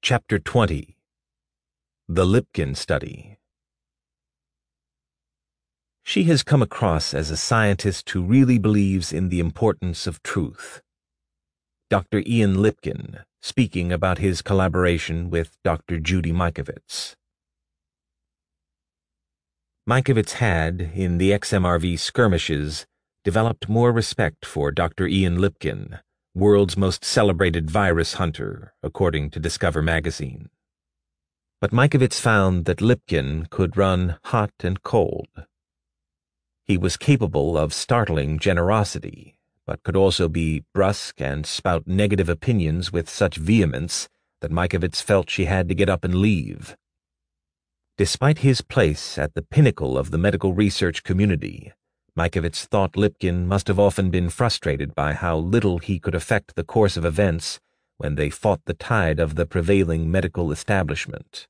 Chapter 20. The Lipkin Study. She has come across as a scientist who really believes in the importance of truth. Dr. Ian Lipkin, speaking about his collaboration with Dr. Judy Mikovits. Mikovits had, in the XMRV skirmishes, developed more respect for Dr. Ian Lipkin, world's most celebrated virus hunter, according to Discover magazine. But Mikovits found that Lipkin could run hot and cold. He was capable of startling generosity, but could also be brusque and spout negative opinions with such vehemence that Mikovits felt she had to get up and leave. Despite his place at the pinnacle of the medical research community, Mikovits thought Lipkin must have often been frustrated by how little he could affect the course of events when they fought the tide of the prevailing medical establishment.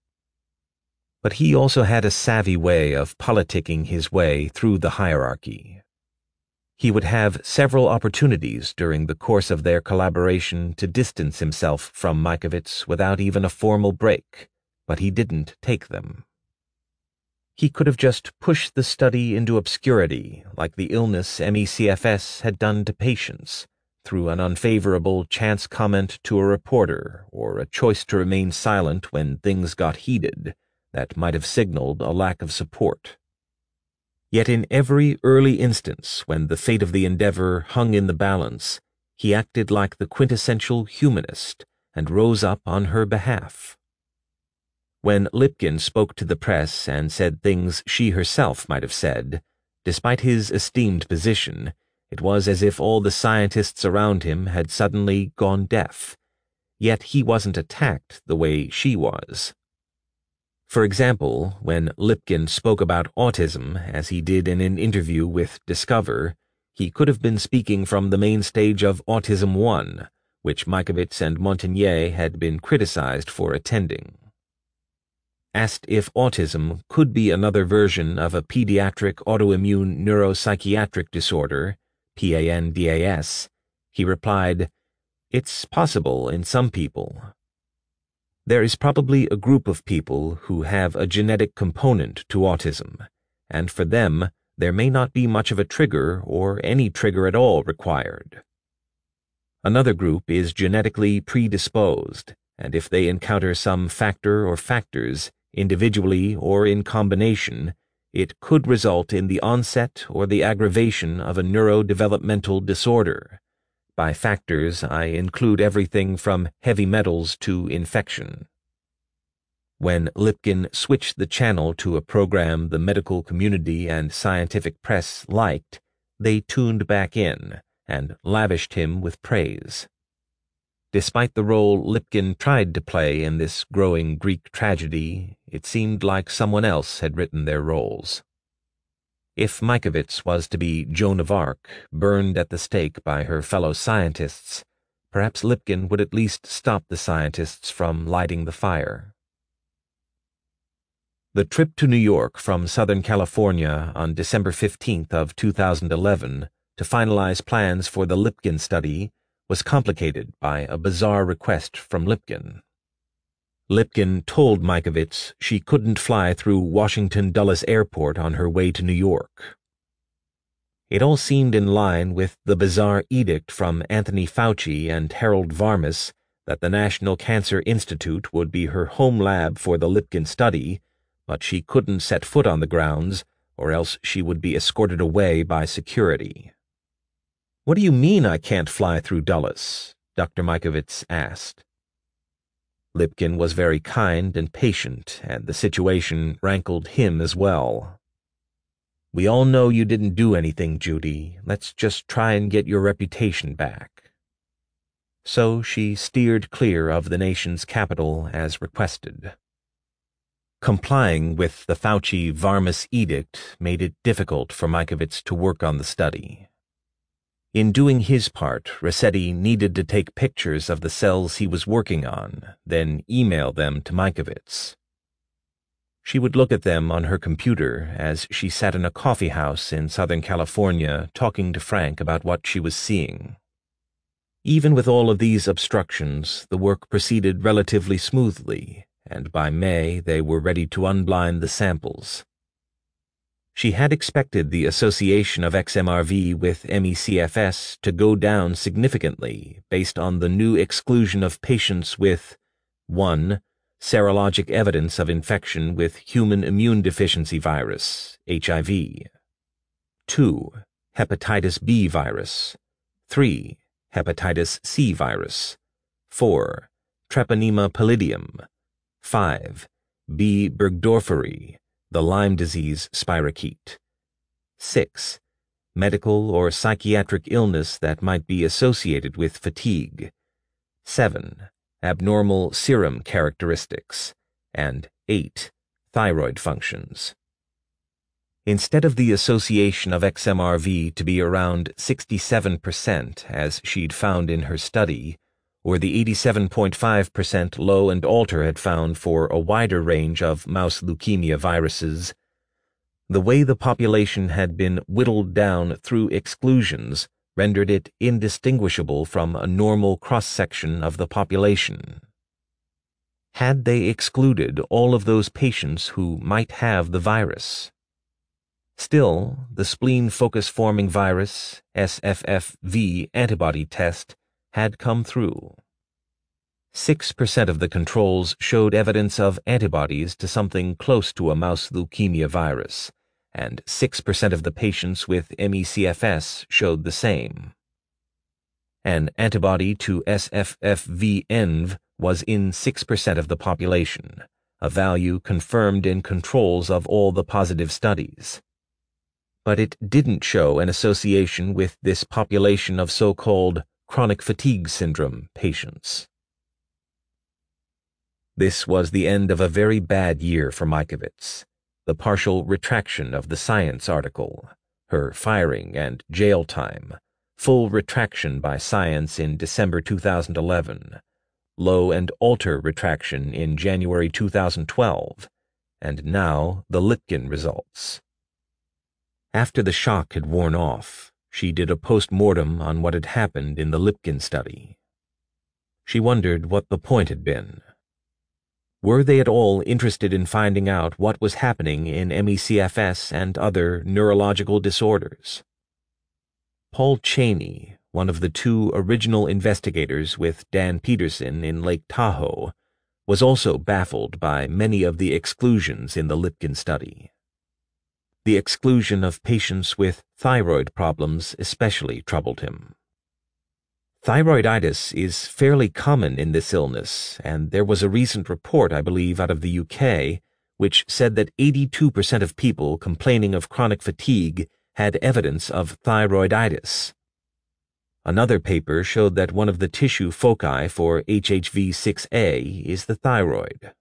But he also had a savvy way of politicking his way through the hierarchy. He would have several opportunities during the course of their collaboration to distance himself from Mikovits without even a formal break, but he didn't take them. He could have just pushed the study into obscurity like the illness MECFS had done to patients, through an unfavorable chance comment to a reporter or a choice to remain silent when things got heated that might have signaled a lack of support. Yet in every early instance when the fate of the endeavor hung in the balance, he acted like the quintessential humanist and rose up on her behalf. When Lipkin spoke to the press and said things she herself might have said, despite his esteemed position, it was as if all the scientists around him had suddenly gone deaf. Yet he wasn't attacked the way she was. For example, when Lipkin spoke about autism, as he did in an interview with Discover, he could have been speaking from the main stage of Autism 1, which Mikovits and Montagnier had been criticized for attending. Asked if autism could be another version of a pediatric autoimmune neuropsychiatric disorder, PANDAS, he replied, "It's possible in some people. There is probably a group of people who have a genetic component to autism, and for them, there may not be much of a trigger or any trigger at all required. Another group is genetically predisposed, and if they encounter some factor or factors, individually or in combination, it could result in the onset or the aggravation of a neurodevelopmental disorder. By factors, I include everything from heavy metals to infection." When Lipkin switched the channel to a program the medical community and scientific press liked, they tuned back in and lavished him with praise. Despite the role Lipkin tried to play in this growing Greek tragedy, it seemed like someone else had written their roles. If Mikovits was to be Joan of Arc, burned at the stake by her fellow scientists, perhaps Lipkin would at least stop the scientists from lighting the fire. The trip to New York from Southern California on December 15th of 2011 to finalize plans for the Lipkin study was complicated by a bizarre request from Lipkin. Lipkin told Mikovits she couldn't fly through Washington Dulles Airport on her way to New York. It all seemed in line with the bizarre edict from Anthony Fauci and Harold Varmus that the National Cancer Institute would be her home lab for the Lipkin study, but she couldn't set foot on the grounds, or else she would be escorted away by security. "What do you mean I can't fly through Dulles?" Dr. Mikovits asked. Lipkin was very kind and patient, and the situation rankled him as well. "We all know you didn't do anything, Judy. Let's just try and get your reputation back." So she steered clear of the nation's capital as requested. Complying with the Fauci-Varmus edict made it difficult for Mikovits to work on the study. In doing his part, Rossetti needed to take pictures of the cells he was working on, then email them to Mikovits. She would look at them on her computer as she sat in a coffee house in Southern California talking to Frank about what she was seeing. Even with all of these obstructions, the work proceeded relatively smoothly, and by May they were ready to unblind the samples. She had expected the association of XMRV with ME/CFS to go down significantly based on the new exclusion of patients with 1. Serologic evidence of infection with human immune deficiency virus, HIV, 2. Hepatitis B virus, 3. Hepatitis C virus, 4. Treponema pallidum, 5. B. burgdorferi, the Lyme disease spirochete, 6. Medical or psychiatric illness that might be associated with fatigue, 7. Abnormal serum characteristics, and 8. Thyroid functions. Instead of the association of XMRV to be around 67%, as she'd found in her study, or the 87.5% Low and Alter had found for a wider range of mouse leukemia viruses, the way the population had been whittled down through exclusions rendered it indistinguishable from a normal cross-section of the population. Had they excluded all of those patients who might have the virus? Still, the spleen focus-forming virus, SFFV antibody test, had come through. 6% of the controls showed evidence of antibodies to something close to a mouse leukemia virus, and 6% of the patients with ME/CFS showed the same. An antibody to SFFV-ENV was in 6% of the population, a value confirmed in controls of all the positive studies. But it didn't show an association with this population of so-called chronic fatigue syndrome patients. This was the end of a very bad year for Mikovits, the partial retraction of the Science article, her firing and jail time, full retraction by Science in December 2011, Low and Alter retraction in January 2012, and now the Lipkin results. After the shock had worn off, she did a post-mortem on what had happened in the Lipkin study. She wondered what the point had been. Were they at all interested in finding out what was happening in ME/CFS and other neurological disorders? Paul Cheney, one of the two original investigators with Dan Peterson in Lake Tahoe, was also baffled by many of the exclusions in the Lipkin study. The exclusion of patients with thyroid problems especially troubled him. Thyroiditis is fairly common in this illness, and there was a recent report, I believe, out of the UK, which said that 82% of people complaining of chronic fatigue had evidence of thyroiditis. Another paper showed that one of the tissue foci for HHV6A is the thyroid.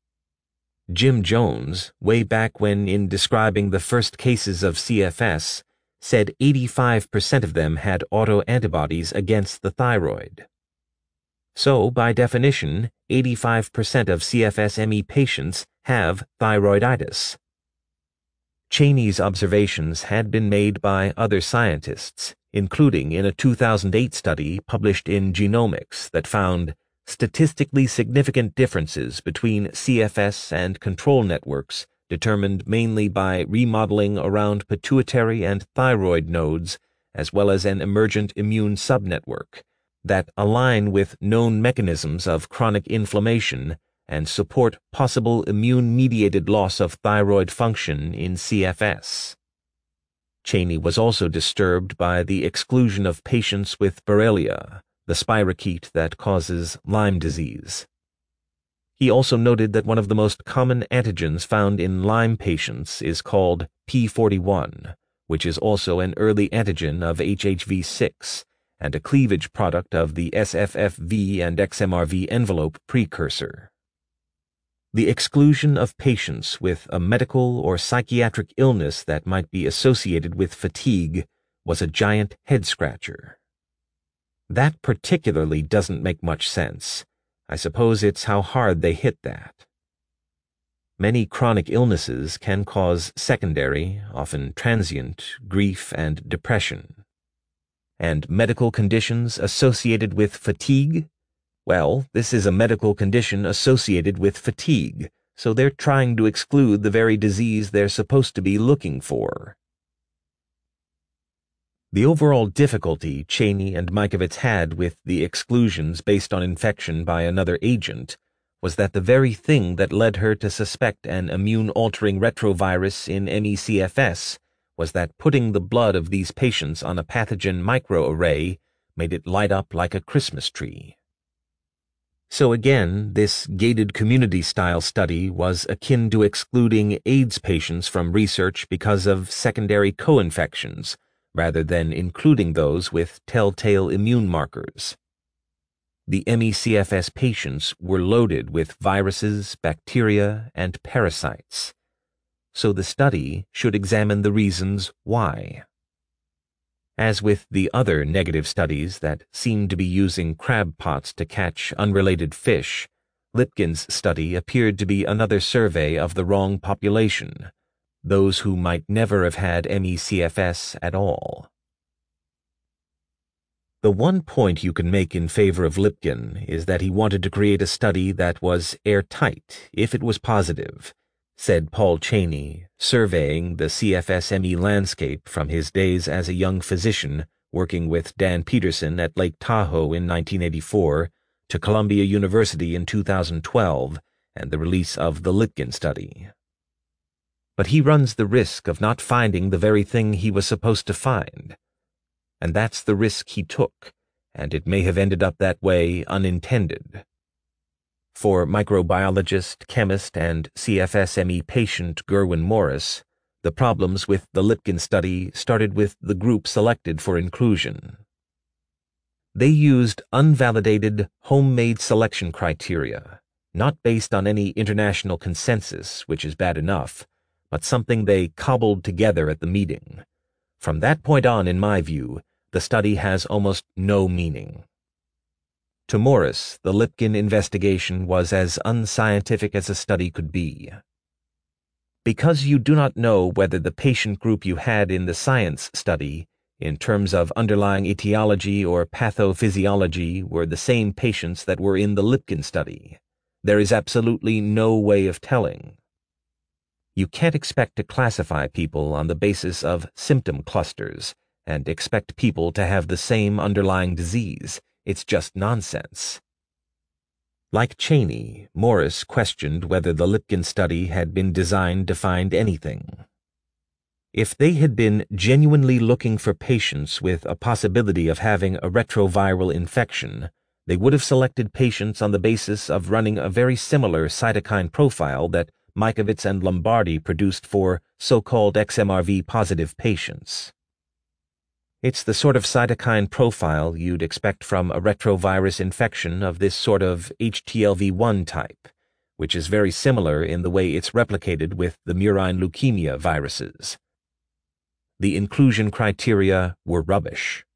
Jim Jones, way back when in describing the first cases of CFS, said 85% of them had autoantibodies against the thyroid. So, by definition, 85% of CFS-ME patients have thyroiditis. Cheney's observations had been made by other scientists, including in a 2008 study published in Genomics that found statistically significant differences between CFS and control networks determined mainly by remodeling around pituitary and thyroid nodes, as well as an emergent immune subnetwork, that align with known mechanisms of chronic inflammation and support possible immune-mediated loss of thyroid function in CFS. Cheney was also disturbed by the exclusion of patients with Borrelia, the spirochete that causes Lyme disease. He also noted that one of the most common antigens found in Lyme patients is called P41, which is also an early antigen of HHV6 and a cleavage product of the SFFV and XMRV envelope precursor. The exclusion of patients with a medical or psychiatric illness that might be associated with fatigue was a giant head-scratcher. That particularly doesn't make much sense. I suppose it's how hard they hit that. Many chronic illnesses can cause secondary, often transient, grief and depression. And medical conditions associated with fatigue? Well, this is a medical condition associated with fatigue, so they're trying to exclude the very disease they're supposed to be looking for. The overall difficulty Cheney and Mikovits had with the exclusions based on infection by another agent was that the very thing that led her to suspect an immune-altering retrovirus in ME/CFS was that putting the blood of these patients on a pathogen microarray made it light up like a Christmas tree. So again, this gated community-style study was akin to excluding AIDS patients from research because of secondary co-infections, rather than including those with telltale immune markers. The ME/CFS patients were loaded with viruses, bacteria, and parasites, so the study should examine the reasons why. As with the other negative studies that seemed to be using crab pots to catch unrelated fish, Lipkin's study appeared to be another survey of the wrong population, those who might never have had ME/CFS at all. The one point you can make in favor of Lipkin is that he wanted to create a study that was airtight if it was positive, said Paul Cheney, surveying the CFS-ME landscape from his days as a young physician working with Dan Peterson at Lake Tahoe in 1984 to Columbia University in 2012 and the release of the Lipkin study. But he runs the risk of not finding the very thing he was supposed to find. And that's the risk he took, and it may have ended up that way unintended. For microbiologist, chemist, and CFS-ME patient Gerwin Morris, the problems with the Lipkin study started with the group selected for inclusion. They used unvalidated, homemade selection criteria, not based on any international consensus, which is bad enough, but something they cobbled together at the meeting. From that point on, in my view, the study has almost no meaning. To Morris, the Lipkin investigation was as unscientific as a study could be. Because you do not know whether the patient group you had in the science study, in terms of underlying etiology or pathophysiology, were the same patients that were in the Lipkin study, there is absolutely no way of telling. You can't expect to classify people on the basis of symptom clusters and expect people to have the same underlying disease. It's just nonsense. Like Cheney, Morris questioned whether the Lipkin study had been designed to find anything. If they had been genuinely looking for patients with a possibility of having a retroviral infection, they would have selected patients on the basis of running a very similar cytokine profile that Mikovits and Lombardi produced for so-called XMRV-positive patients. It's the sort of cytokine profile you'd expect from a retrovirus infection of this sort of HTLV-1 type, which is very similar in the way it's replicated with the murine leukemia viruses. The inclusion criteria were rubbish.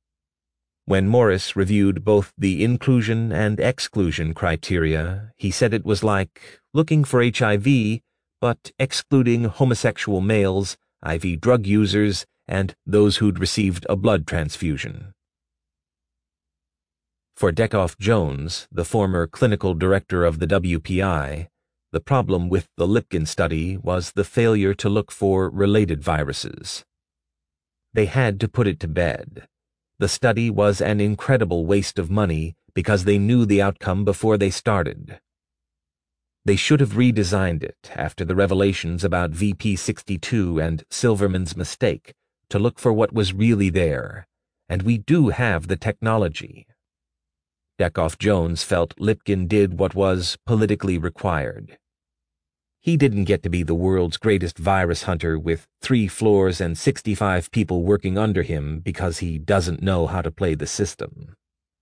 When Morris reviewed both the inclusion and exclusion criteria, he said it was like looking for HIV, but excluding homosexual males, IV drug users, and those who'd received a blood transfusion. For Deckhoff Jones, the former clinical director of the WPI, the problem with the Lipkin study was the failure to look for related viruses. They had to put it to bed. The study was an incredible waste of money because they knew the outcome before they started. They should have redesigned it after the revelations about VP62 and Silverman's mistake to look for what was really there, and we do have the technology. Deckhoff Jones felt Lipkin did what was politically required. He didn't get to be the world's greatest virus hunter with 3 floors and 65 people working under him because he doesn't know how to play the system.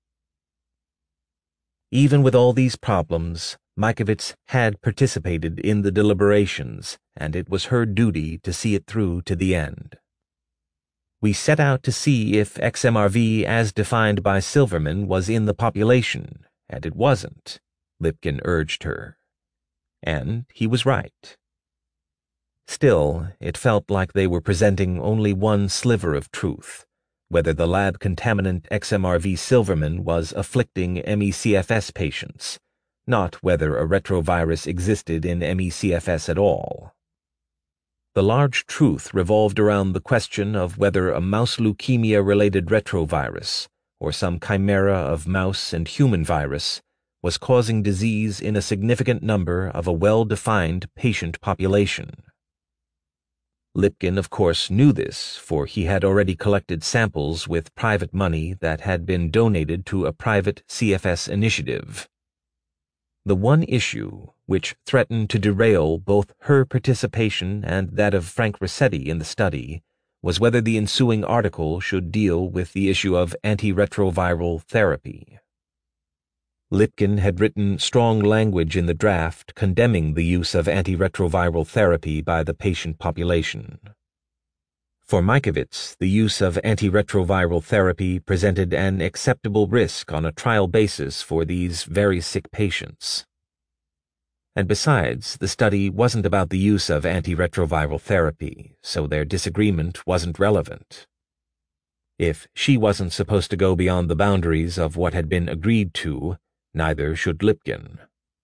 Even with all these problems, Mikovits had participated in the deliberations, and it was her duty to see it through to the end. We set out to see if XMRV as defined by Silverman was in the population, and it wasn't, Lipkin urged her. And he was right. Still, it felt like they were presenting only one sliver of truth, whether the lab contaminant XMRV Silverman was afflicting ME/CFS patients, not whether a retrovirus existed in ME/CFS at all. The large truth revolved around the question of whether a mouse leukemia-related retrovirus, or some chimera of mouse and human virus, was causing disease in a significant number of a well-defined patient population. Lipkin, of course, knew this, for he had already collected samples with private money that had been donated to a private CFS initiative. The one issue, which threatened to derail both her participation and that of Frank Ruscetti in the study, was whether the ensuing article should deal with the issue of antiretroviral therapy. Lipkin had written strong language in the draft condemning the use of antiretroviral therapy by the patient population. For Mikovits, the use of antiretroviral therapy presented an acceptable risk on a trial basis for these very sick patients. And besides, the study wasn't about the use of antiretroviral therapy, so their disagreement wasn't relevant. If she wasn't supposed to go beyond the boundaries of what had been agreed to, neither should Lipkin.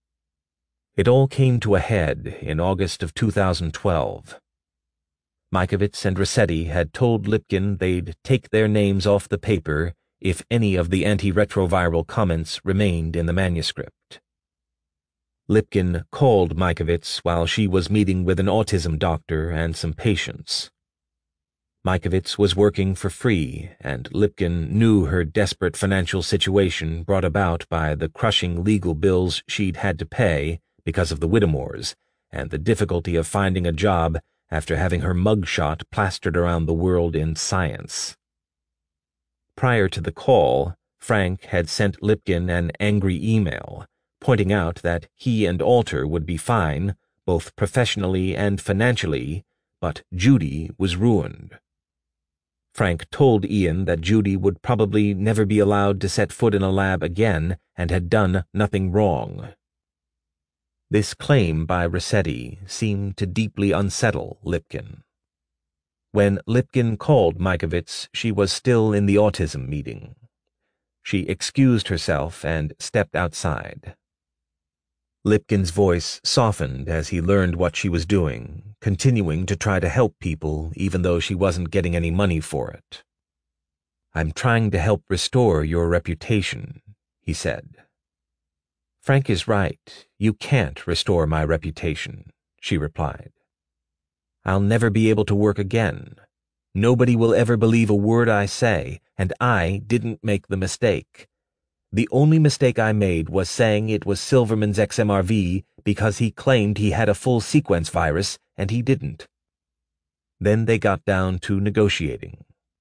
It all came to a head in August of 2012. Mikovits and Ruscetti had told Lipkin they'd take their names off the paper if any of the antiretroviral comments remained in the manuscript. Lipkin called Mikovits while she was meeting with an autism doctor and some patients. Mikovits was working for free, and Lipkin knew her desperate financial situation brought about by the crushing legal bills she'd had to pay because of the Whittemores and the difficulty of finding a job after having her mugshot plastered around the world in Science. Prior to the call, Frank had sent Lipkin an angry email, pointing out that he and Alter would be fine, both professionally and financially, but Judy was ruined. Frank told Ian that Judy would probably never be allowed to set foot in a lab again and had done nothing wrong. This claim by Ruscetti seemed to deeply unsettle Lipkin. When Lipkin called Mikovits, she was still in the autism meeting. She excused herself and stepped outside. Lipkin's voice softened as he learned what she was doing, continuing to try to help people even though she wasn't getting any money for it. "I'm trying to help restore your reputation," he said. "Frank is right. You can't restore my reputation," she replied. "I'll never be able to work again. Nobody will ever believe a word I say, and I didn't make the mistake. The only mistake I made was saying it was Silverman's XMRV because he claimed he had a full sequence virus, and he didn't." Then they got down to negotiating.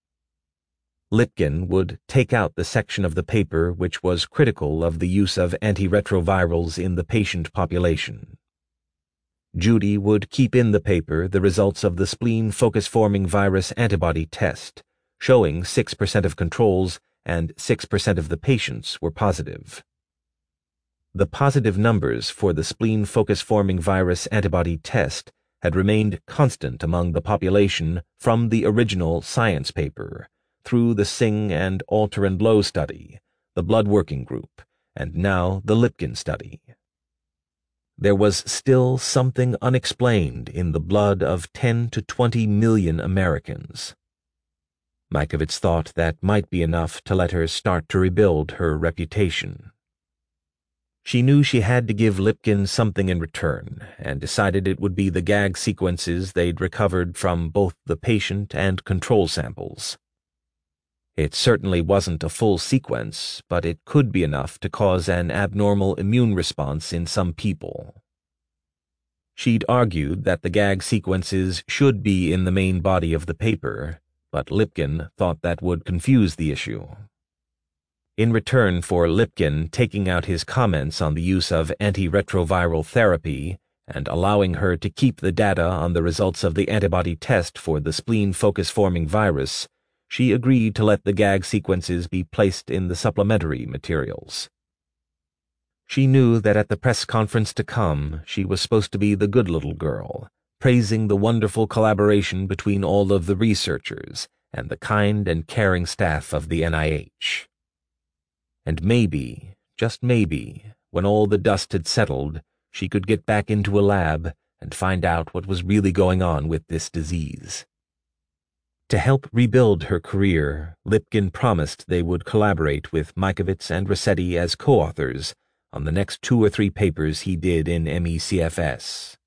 Lipkin would take out the section of the paper which was critical of the use of antiretrovirals in the patient population. Judy would keep in the paper the results of the spleen focus-forming virus antibody test, showing 6% of controls and 6% of the patients were positive. The positive numbers for the spleen focus-forming virus antibody test had remained constant among the population from the original Science paper, through the Singh and Alter and Lowe study, the blood working group, and now the Lipkin study. There was still something unexplained in the blood of 10 to 20 million Americans. Mikovits thought that might be enough to let her start to rebuild her reputation. She knew she had to give Lipkin something in return, and decided it would be the gag sequences they'd recovered from both the patient and control samples. It certainly wasn't a full sequence, but it could be enough to cause an abnormal immune response in some people. She'd argued that the gag sequences should be in the main body of the paper, but Lipkin thought that would confuse the issue. In return for Lipkin taking out his comments on the use of antiretroviral therapy and allowing her to keep the data on the results of the antibody test for the spleen focus-forming virus, she agreed to let the gag sequences be placed in the supplementary materials. She knew that at the press conference to come, she was supposed to be the good little girl, praising the wonderful collaboration between all of the researchers, and the kind and caring staff of the NIH. And maybe, just maybe, when all the dust had settled, she could get back into a lab and find out what was really going on with this disease. To help rebuild her career, Lipkin promised they would collaborate with Mikovits and Rossetti as co-authors on the next 2 or 3 papers he did in MECFS.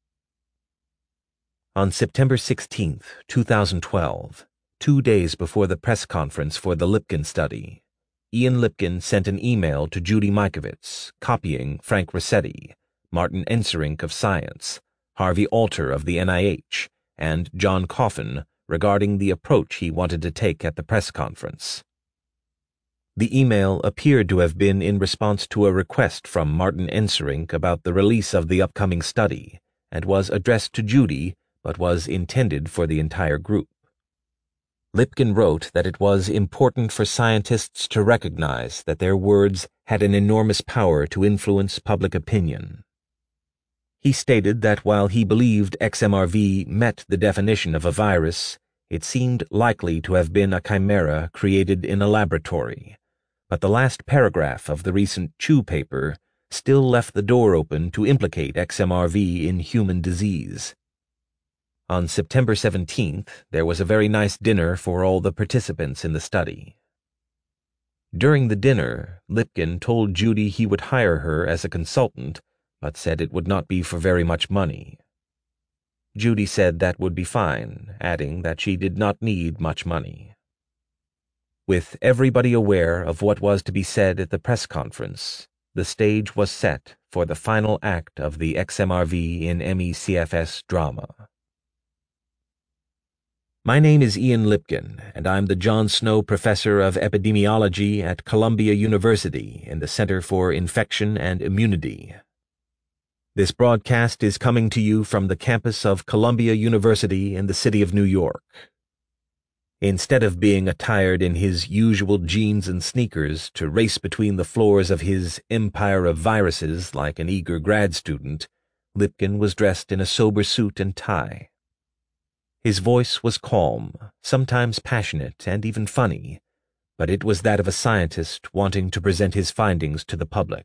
On September 16, 2012, 2 days before the press conference for the Lipkin study, Ian Lipkin sent an email to Judy Mikovits, copying Frank Rossetti, Martin Enserink of Science, Harvey Alter of the NIH, and John Coffin regarding the approach he wanted to take at the press conference. The email appeared to have been in response to a request from Martin Enserink about the release of the upcoming study, and was addressed to Judy, but was intended for the entire group. Lipkin wrote that it was important for scientists to recognize that their words had an enormous power to influence public opinion. He stated that while he believed XMRV met the definition of a virus, it seemed likely to have been a chimera created in a laboratory, but the last paragraph of the recent Chew paper still left the door open to implicate XMRV in human disease. On September 17th, there was a very nice dinner for all the participants in the study. During the dinner, Lipkin told Judy he would hire her as a consultant, but said it would not be for very much money. Judy said that would be fine, adding that she did not need much money. With everybody aware of what was to be said at the press conference, the stage was set for the final act of the XMRV in MECFS drama. My name is Ian Lipkin, and I'm the John Snow Professor of Epidemiology at Columbia University in the Center for Infection and Immunity. This broadcast is coming to you from the campus of Columbia University in the city of New York. Instead of being attired in his usual jeans and sneakers to race between the floors of his empire of viruses like an eager grad student, Lipkin was dressed in a sober suit and tie. His voice was calm, sometimes passionate and even funny, but it was that of a scientist wanting to present his findings to the public.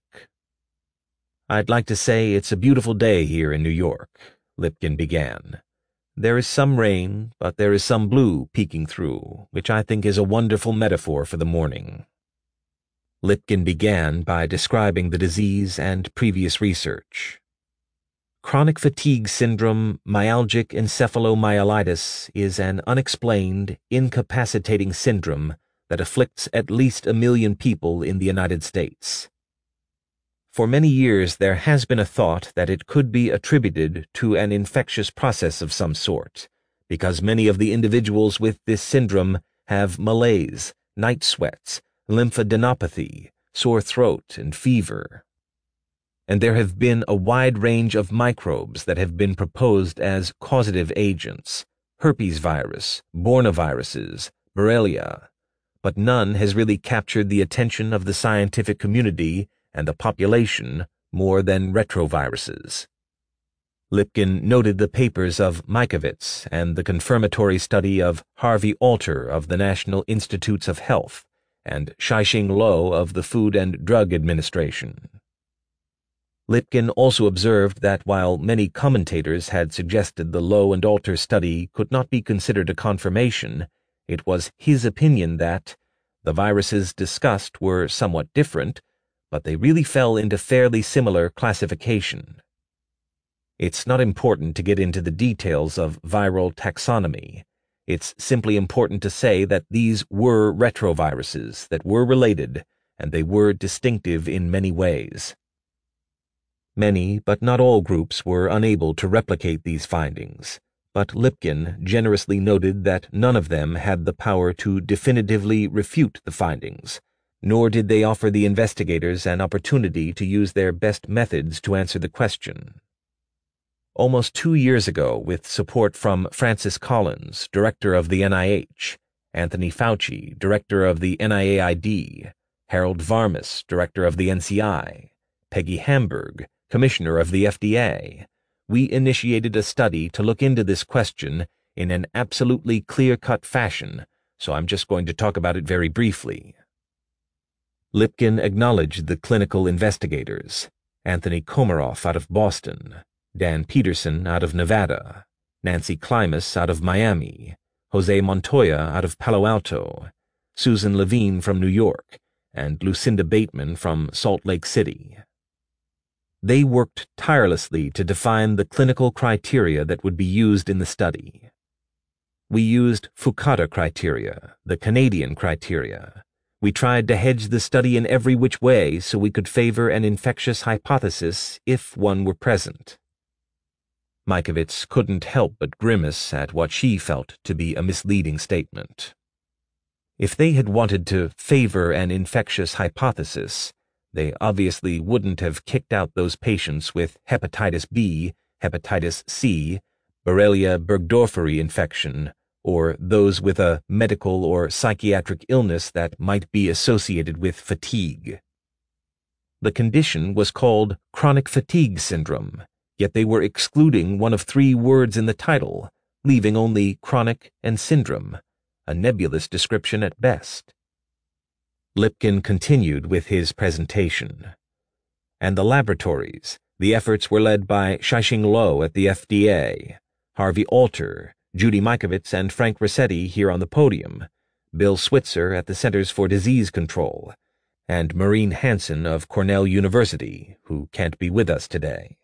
I'd like to say it's a beautiful day here in New York, Lipkin began. There is some rain, but there is some blue peeking through, which I think is a wonderful metaphor for the morning. Lipkin began by describing the disease and previous research. Chronic fatigue syndrome myalgic encephalomyelitis is an unexplained, incapacitating syndrome that afflicts at least 1 million people in the United States. For many years there has been a thought that it could be attributed to an infectious process of some sort, because many of the individuals with this syndrome have malaise, night sweats, lymphadenopathy, sore throat, and fever. And there have been a wide range of microbes that have been proposed as causative agents: herpes virus, bornaviruses, Borrelia, but none has really captured the attention of the scientific community and the population more than retroviruses. Lipkin noted the papers of Mikovits and the confirmatory study of Harvey Alter of the National Institutes of Health and Shai-Xing Lo of the Food and Drug Administration. Lipkin also observed that while many commentators had suggested the Lo and Alter study could not be considered a confirmation, it was his opinion that the viruses discussed were somewhat different, but they really fell into fairly similar classification. It's not important to get into the details of viral taxonomy. It's simply important to say that these were retroviruses that were related, and they were distinctive in many ways. Many, but not all groups were unable to replicate these findings, but Lipkin generously noted that none of them had the power to definitively refute the findings, nor did they offer the investigators an opportunity to use their best methods to answer the question. Almost 2 years ago, with support from Francis Collins, director of the NIH, Anthony Fauci, director of the NIAID, Harold Varmus, director of the NCI, Peggy Hamburg, commissioner of the FDA, we initiated a study to look into this question in an absolutely clear-cut fashion, so I'm just going to talk about it very briefly. Lipkin acknowledged the clinical investigators: Anthony Komaroff out of Boston, Dan Peterson out of Nevada, Nancy Klimas out of Miami, Jose Montoya out of Palo Alto, Susan Levine from New York, and Lucinda Bateman from Salt Lake City. They worked tirelessly to define the clinical criteria that would be used in the study. We used Fukuda criteria, the Canadian criteria. We tried to hedge the study in every which way so we could favor an infectious hypothesis if one were present. Mikovits couldn't help but grimace at what she felt to be a misleading statement. If they had wanted to favor an infectious hypothesis, they obviously wouldn't have kicked out those patients with hepatitis B, hepatitis C, Borrelia burgdorferi infection, or those with a medical or psychiatric illness that might be associated with fatigue. The condition was called chronic fatigue syndrome, yet they were excluding one of 3 words in the title, leaving only chronic and syndrome, a nebulous description at best. Lipkin continued with his presentation. And the laboratories, the efforts were led by Shixing Luo at the FDA, Harvey Alter, Judy Mikovits and Frank Rossetti here on the podium, Bill Switzer at the Centers for Disease Control, and Maureen Hansen of Cornell University, who can't be with us today.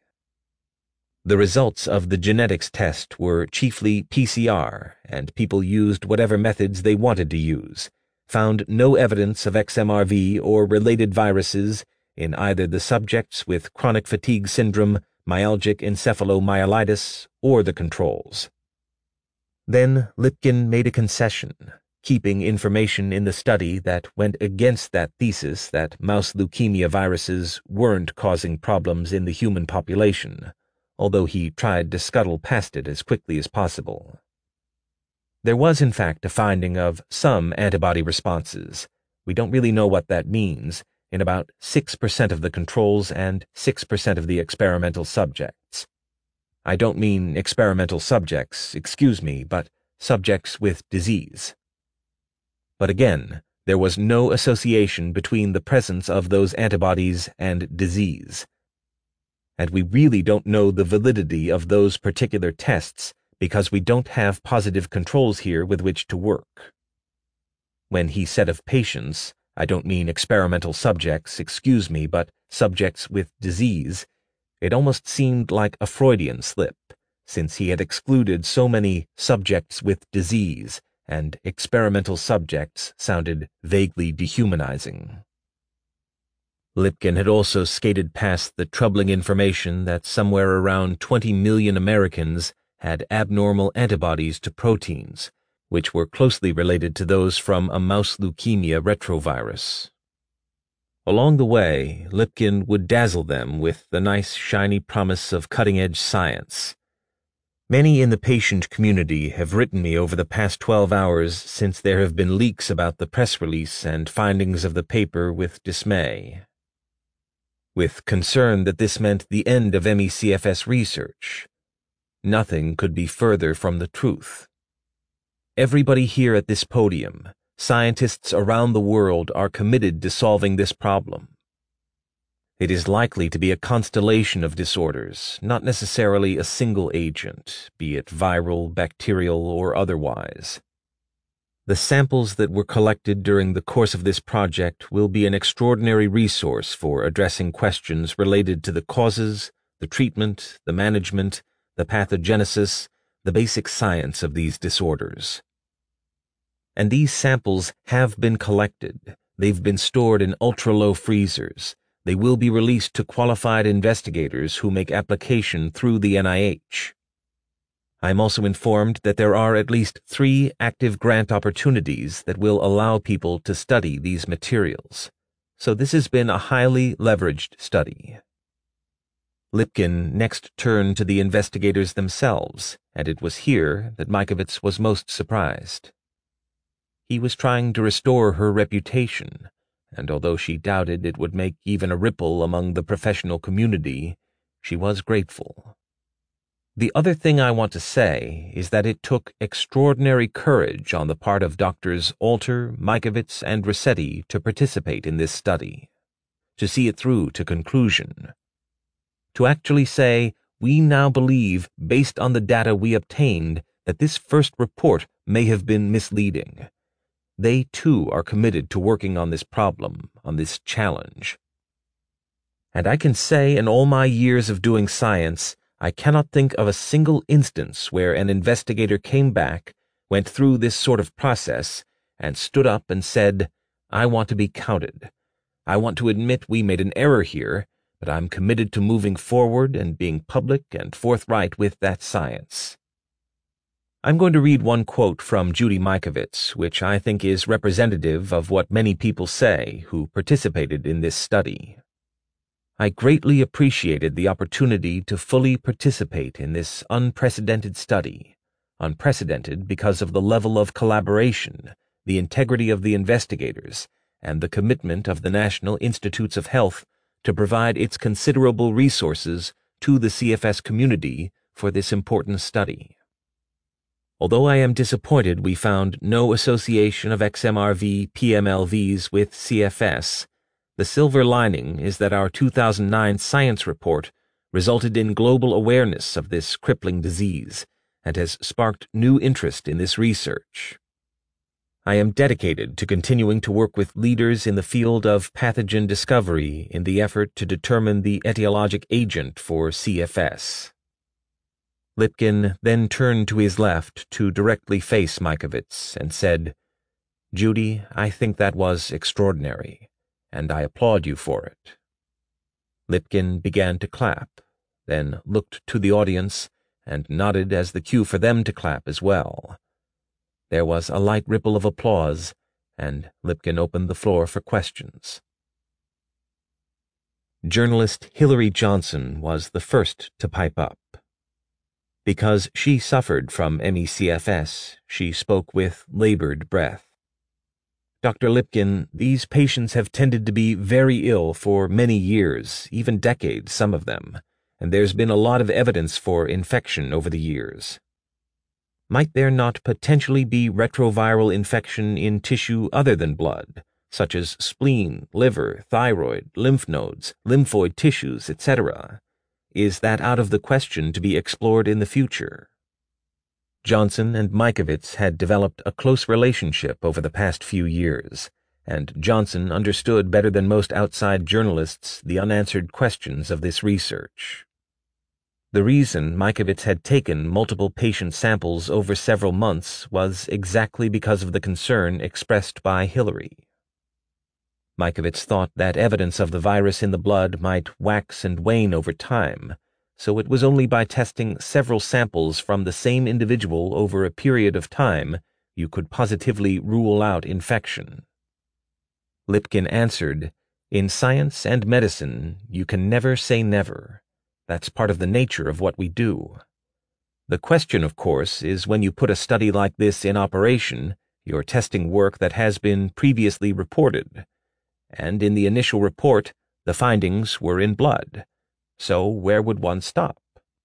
The results of the genetics test were chiefly PCR, and people used whatever methods they wanted to use, found no evidence of XMRV or related viruses in either the subjects with chronic fatigue syndrome, myalgic encephalomyelitis, or the controls. Then Lipkin made a concession, keeping information in the study that went against that thesis that mouse leukemia viruses weren't causing problems in the human population, although he tried to scuttle past it as quickly as possible. There was, in fact, a finding of some antibody responses. We don't really know what that means, in about 6% of the controls and 6% of the experimental subjects. I don't mean experimental subjects, excuse me, but subjects with disease. But again, there was no association between the presence of those antibodies and disease. And we really don't know the validity of those particular tests because we don't have positive controls here with which to work. When he said of patients, I don't mean experimental subjects, excuse me, but subjects with disease, it almost seemed like a Freudian slip, since he had excluded so many subjects with disease, and experimental subjects sounded vaguely dehumanizing. Lipkin had also skated past the troubling information that somewhere around 20 million Americans had abnormal antibodies to proteins, which were closely related to those from a mouse leukemia retrovirus. Along the way, Lipkin would dazzle them with the nice, shiny promise of cutting-edge science. Many in the patient community have written me over the past 12 hours since there have been leaks about the press release and findings of the paper with dismay. With concern that this meant the end of MECFS research. Nothing could be further from the truth. Everybody here at this podium, scientists around the world, are committed to solving this problem. It is likely to be a constellation of disorders, not necessarily a single agent, be it viral, bacterial, or otherwise. The samples that were collected during the course of this project will be an extraordinary resource for addressing questions related to the causes, the treatment, the management, the pathogenesis, the basic science of these disorders. And these samples have been collected. They've been stored in ultra-low freezers. They will be released to qualified investigators who make application through the NIH. I am also informed that there are at least 3 active grant opportunities that will allow people to study these materials. So this has been a highly leveraged study. Lipkin next turned to the investigators themselves, and it was here that Mikovits was most surprised. He was trying to restore her reputation, and although she doubted it would make even a ripple among the professional community, she was grateful. The other thing I want to say is that it took extraordinary courage on the part of Doctors Alter, Mikovits, and Rossetti to participate in this study, to see it through to conclusion, to actually say, we now believe, based on the data we obtained, that this first report may have been misleading. They, too, are committed to working on this problem, on this challenge. And I can say in all my years of doing science, I cannot think of a single instance where an investigator came back, went through this sort of process, and stood up and said, I want to be counted. I want to admit we made an error here, but I'm committed to moving forward and being public and forthright with that science. I'm going to read one quote from Judy Mikovits, which I think is representative of what many people say who participated in this study. I greatly appreciated the opportunity to fully participate in this unprecedented study, unprecedented because of the level of collaboration, the integrity of the investigators, and the commitment of the National Institutes of Health to provide its considerable resources to the CFS community for this important study. Although I am disappointed we found no association of XMRV PMLVs with CFS, the silver lining is that our 2009 science report resulted in global awareness of this crippling disease and has sparked new interest in this research. I am dedicated to continuing to work with leaders in the field of pathogen discovery in the effort to determine the etiologic agent for CFS. Lipkin then turned to his left to directly face Mikovits and said, Judy, I think that was extraordinary, and I applaud you for it. Lipkin began to clap, then looked to the audience and nodded as the cue for them to clap as well. There was a light ripple of applause, and Lipkin opened the floor for questions. Journalist Hillary Johnson was the first to pipe up. Because she suffered from ME/CFS, she spoke with labored breath. Dr. Lipkin, these patients have tended to be very ill for many years, even decades, some of them, and there's been a lot of evidence for infection over the years. Might there not potentially be retroviral infection in tissue other than blood, such as spleen, liver, thyroid, lymph nodes, lymphoid tissues, etc.? Is that out of the question to be explored in the future? Johnson and Mikovits had developed a close relationship over the past few years, and Johnson understood better than most outside journalists the unanswered questions of this research. The reason Mikovits had taken multiple patient samples over several months was exactly because of the concern expressed by Hillary. Mikovits thought that evidence of the virus in the blood might wax and wane over time, so it was only by testing several samples from the same individual over a period of time you could positively rule out infection. Lipkin answered, In science and medicine, you can never say never. That's part of the nature of what we do. The question, of course, is when you put a study like this in operation, you're testing work that has been previously reported. And in the initial report, the findings were in blood. So where would one stop?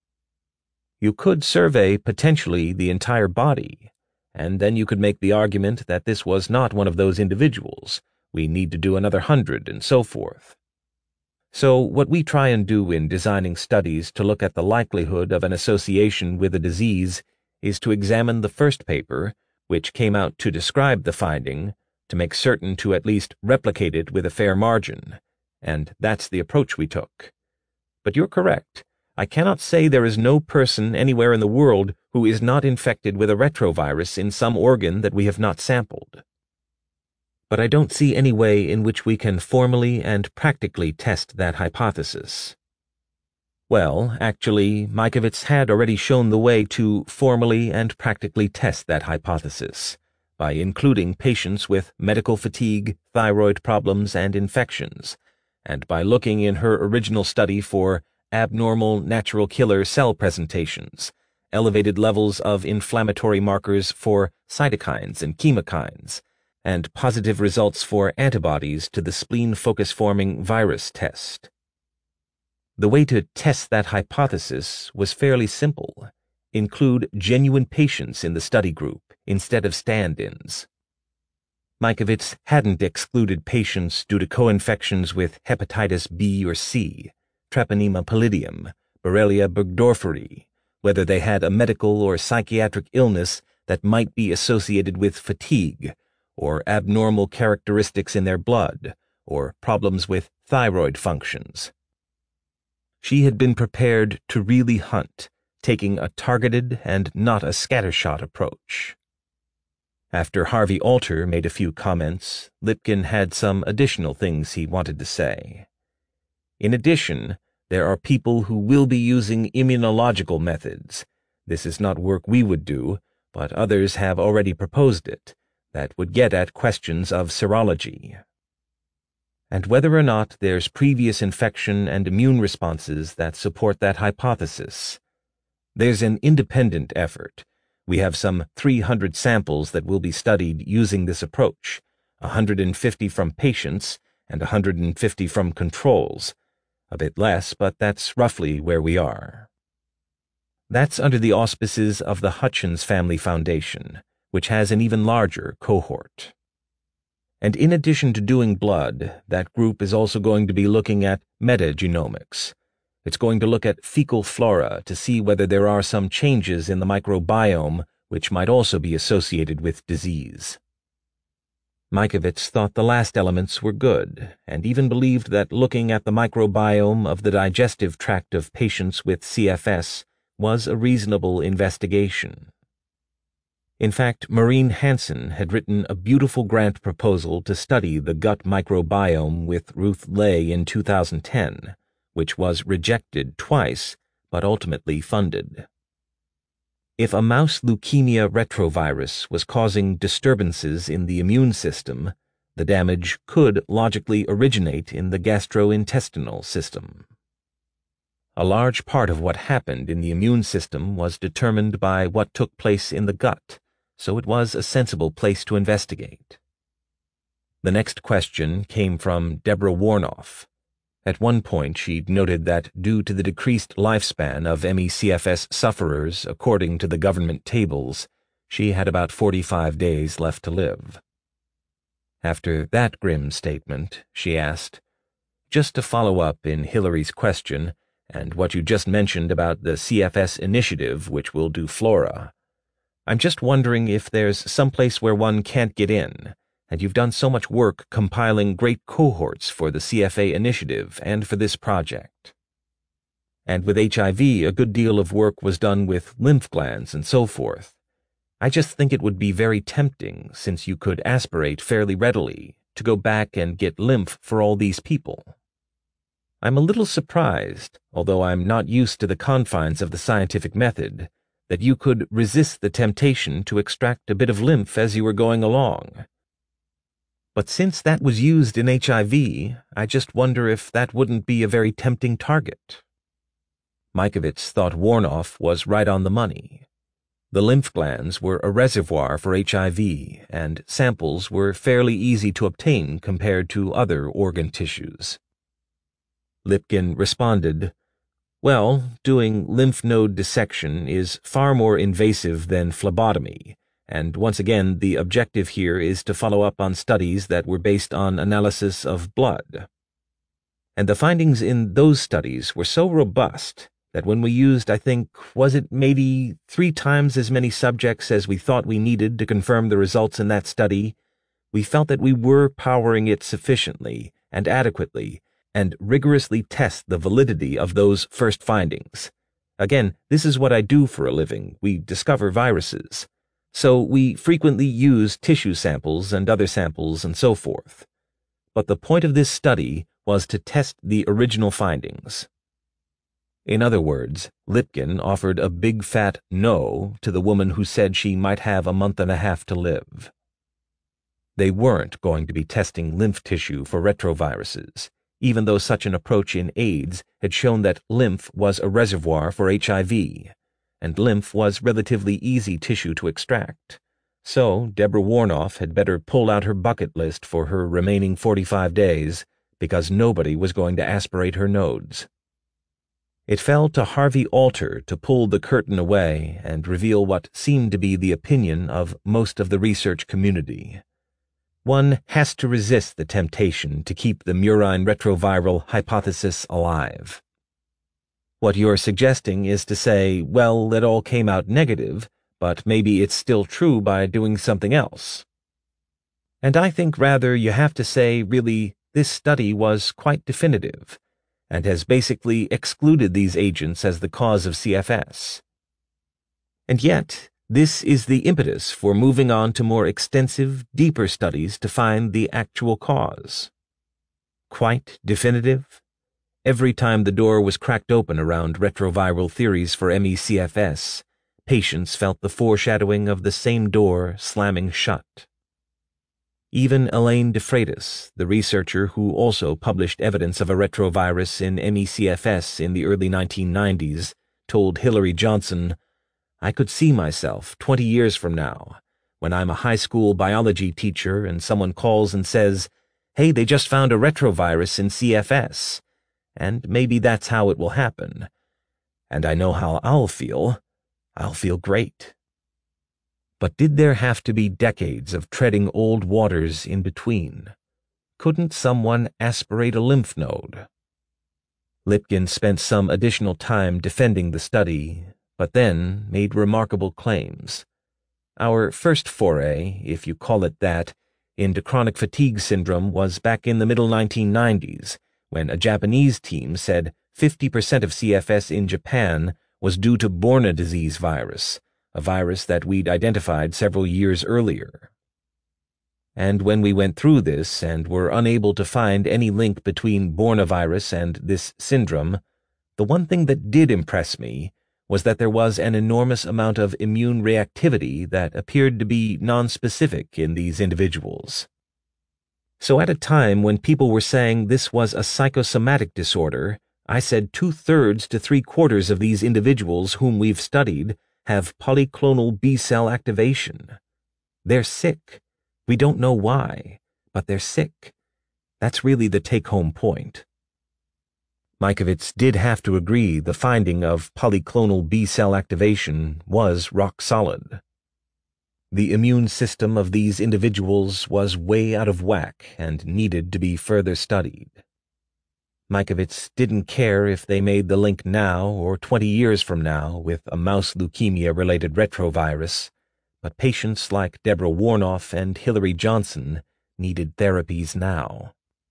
You could survey potentially the entire body, and then you could make the argument that this was not one of those individuals. We need to do another 100 and so forth. So what we try and do in designing studies to look at the likelihood of an association with a disease is to examine the first paper, which came out to describe the finding, to make certain to at least replicate it with a fair margin, and that's the approach we took. But you're correct. I cannot say there is no person anywhere in the world who is not infected with a retrovirus in some organ that we have not sampled. But I don't see any way in which we can formally and practically test that hypothesis. Well, actually, Mikovits had already shown the way to formally and practically test that hypothesis, by including patients with medical fatigue, thyroid problems, and infections, and by looking in her original study for abnormal natural killer cell presentations, elevated levels of inflammatory markers for cytokines and chemokines, and positive results for antibodies to the spleen focus-forming virus test. The way to test that hypothesis was fairly simple. Include genuine patients in the study group instead of stand-ins. Mikovits hadn't excluded patients due to co-infections with hepatitis B or C, Treponema pallidum, Borrelia burgdorferi, whether they had a medical or psychiatric illness that might be associated with fatigue, or abnormal characteristics in their blood, or problems with thyroid functions. She had been prepared to really hunt, taking a targeted and not a scattershot approach. After Harvey Alter made a few comments, Lipkin had some additional things he wanted to say. In addition, there are people who will be using immunological methods. This is not work we would do, but others have already proposed it, that would get at questions of serology. And whether or not there's previous infection and immune responses that support that hypothesis. There's an independent effort. We have some 300 samples that will be studied using this approach, 150 from patients and 150 from controls. A bit less, but that's roughly where we are. That's under the auspices of the Hutchins Family Foundation, which has an even larger cohort. And in addition to doing blood, that group is also going to be looking at metagenomics. It's going to look at fecal flora to see whether there are some changes in the microbiome which might also be associated with disease. Mikovits thought the last elements were good, and even believed that looking at the microbiome of the digestive tract of patients with CFS was a reasonable investigation. In fact, Maureen Hansen had written a beautiful grant proposal to study the gut microbiome with Ruth Ley in 2010, which was rejected twice, but ultimately funded. If a mouse leukemia retrovirus was causing disturbances in the immune system, the damage could logically originate in the gastrointestinal system. A large part of what happened in the immune system was determined by what took place in the gut, so it was a sensible place to investigate. The next question came from Deborah Warnoff. At one point, she'd noted that due to the decreased lifespan of ME/CFS sufferers according to the government tables, she had about 45 days left to live. After that grim statement, she asked, "Just to follow up in Hillary's question, and what you just mentioned about the CFS initiative which will do flora. I'm just wondering if there's someplace where one can't get in, and you've done so much work compiling great cohorts for the CFA initiative and for this project. And with HIV, a good deal of work was done with lymph glands and so forth. I just think it would be very tempting, since you could aspirate fairly readily, to go back and get lymph for all these people. I'm a little surprised, although I'm not used to the confines of the scientific method, that you could resist the temptation to extract a bit of lymph as you were going along. But since that was used in HIV, I just wonder if that wouldn't be a very tempting target." Mikovits thought Warnoff was right on the money. The lymph glands were a reservoir for HIV, and samples were fairly easy to obtain compared to other organ tissues. Lipkin responded, "Well, doing lymph node dissection is far more invasive than phlebotomy, and once again the objective here is to follow up on studies that were based on analysis of blood. And the findings in those studies were so robust that when we used, I think, was it maybe 3 times as many subjects as we thought we needed to confirm the results in that study, we felt that we were powering it sufficiently and adequately and rigorously test the validity of those first findings. Again, this is what I do for a living. We discover viruses. So we frequently use tissue samples and other samples and so forth. But the point of this study was to test the original findings." In other words, Lipkin offered a big fat no to the woman who said she might have a month and a half to live. They weren't going to be testing lymph tissue for retroviruses, even though such an approach in AIDS had shown that lymph was a reservoir for HIV, and lymph was relatively easy tissue to extract. So Deborah Warnoff had better pull out her bucket list for her remaining 45 days, because nobody was going to aspirate her nodes. It fell to Harvey Alter to pull the curtain away and reveal what seemed to be the opinion of most of the research community. One has to resist the temptation to keep the murine retroviral hypothesis alive. What you're suggesting is to say, well, it all came out negative, but maybe it's still true by doing something else. And I think rather you have to say, really, this study was quite definitive, and has basically excluded these agents as the cause of CFS. And yet, this is the impetus for moving on to more extensive, deeper studies to find the actual cause. Quite definitive? Every time the door was cracked open around retroviral theories for ME/CFS, patients felt the foreshadowing of the same door slamming shut. Even Elaine DeFreitas, the researcher who also published evidence of a retrovirus in ME/CFS in the early 1990s, told Hillary Johnson, "I could see myself 20 years from now, when I'm a high school biology teacher and someone calls and says, 'Hey, they just found a retrovirus in CFS,' and maybe that's how it will happen. And I know how I'll feel. I'll feel great." But did there have to be decades of treading old waters in between? Couldn't someone aspirate a lymph node? Lipkin spent some additional time defending the study, but then made remarkable claims. Our first foray, if you call it that, into chronic fatigue syndrome was back in the middle 1990s, when a Japanese team said 50% of CFS in Japan was due to Borna disease virus, a virus that we'd identified several years earlier. And when we went through this and were unable to find any link between Borna virus and this syndrome, the one thing that did impress me was that there was an enormous amount of immune reactivity that appeared to be nonspecific in these individuals. So at a time when people were saying this was a psychosomatic disorder, I said 2/3 to 3/4 of these individuals whom we've studied have polyclonal B-cell activation. They're sick. We don't know why, but they're sick. That's really the take-home point. Mikovits did have to agree the finding of polyclonal B-cell activation was rock solid. The immune system of these individuals was way out of whack and needed to be further studied. Mikovits didn't care if they made the link now or 20 years from now with a mouse leukemia-related retrovirus, but patients like Deborah Warnoff and Hillary Johnson needed therapies now.